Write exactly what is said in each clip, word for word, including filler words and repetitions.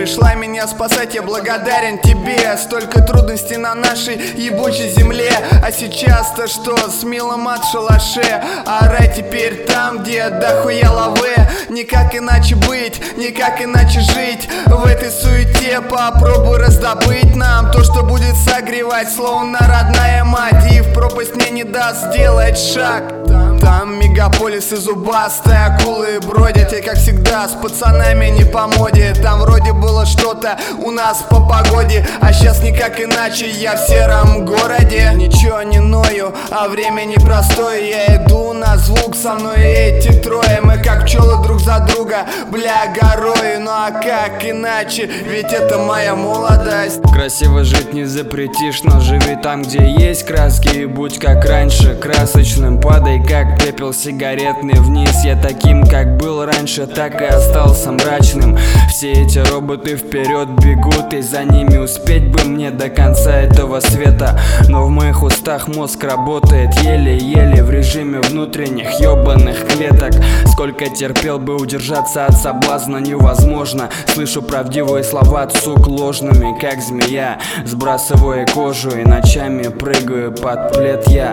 пришла меня спасать, я благодарен тебе. Столько трудностей на нашей ебучей земле, а сейчас-то что, с милым от шалаше. Орать теперь там, где дохуя лавы. Никак иначе быть, никак иначе жить. В этой суете попробуй раздобыть нам то, что будет согревать, словно родная мать, и в пропасть мне не даст сделать шаг. Там, там мегаполисы зубастые, акулы бродят, и как всегда с пацанами не по моде. Там вроде было что-то у нас по погоде, а сейчас никак иначе, я в сером городе. Ничего не ною, а время непростое. Я иду на звук, со мной эти трое. Мы как пчелы друг за друга, бля, горой. Ну а как иначе, ведь это моя молодость. Красиво жить не запретишь, но живи там, где есть краски, и будь как раньше, красочным. Падай как пепел сигаретный вниз. Я таким, как был раньше, так и остался мрачным. Все эти роботы вперед бегут, и за ними успеть бы мне до конца этого света. Но в моих устах мозг работает еле-еле в режиме внутренних ёбаных клеток. Сколько терпел бы, удержаться от соблазна невозможно. Слышу правдивые слова от сук ложными, как змея. Сбрасываю кожу и ночами прыгаю под плед я.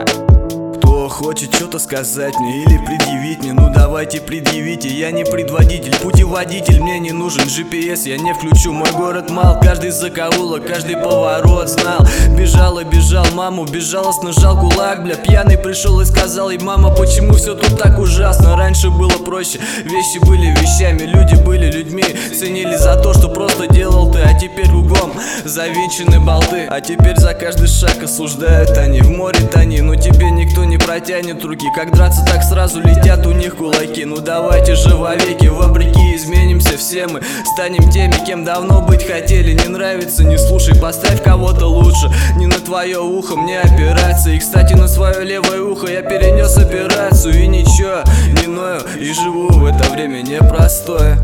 Кто хочет что-то сказать мне или предъявить мне, ну давайте предъявите. Я не предводитель, путеводитель, мне не нужен джи пи эс, я не включу. Мой город мал, каждый закоулок, каждый поворот знал. Бежал и бежал, маму безжалостно жал кулак, бля. Пьяный пришел и сказал ей: мама, почему все тут так ужасно? Раньше было проще, вещи были вещами, люди были людьми. Ценили за то, что просто делал ты, а теперь кругом завинчены болты. А теперь за каждый шаг осуждают они, в море тони, но тебе никто не протянет руки. Как драться, так сразу летят у них кулаки. Ну давайте же вовеки, вопреки, изменимся все мы. Станем теми, кем давно быть хотели. Не нравится, не слушай, поставь кого-то лучше. Не на твое ухо мне опираться. И, кстати, на свое левое ухо я перенес операцию. И ничего, не ною, и живу в это время непростое.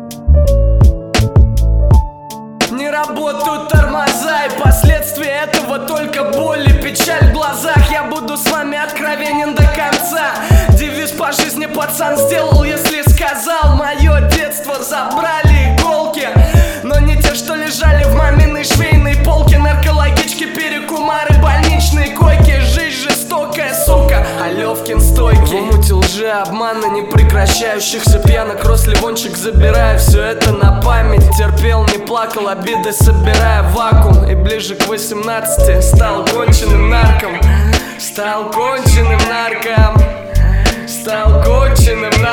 Не работают тормоза, и последствия этого только боль и печаль в глазах. Я буду с вами откровенен до конца. Девиз по жизни пацан сделал, если сказал. Мое детство забрали иголки, но не те, что лежали в маминой швейной полке. Наркологички, перекумары, больничные койки. Жизнь жестокая, сука, а Левкин стойкий. В омуте лжи, обмана непрекращающихся пьянок рос Ливончик, забирая все это на память. Терпел, не плакал, обиды собирая в вакуум. И ближе к восемнадцати стал конченым нарком. Стал конченым нарком. Стал конченым нарком.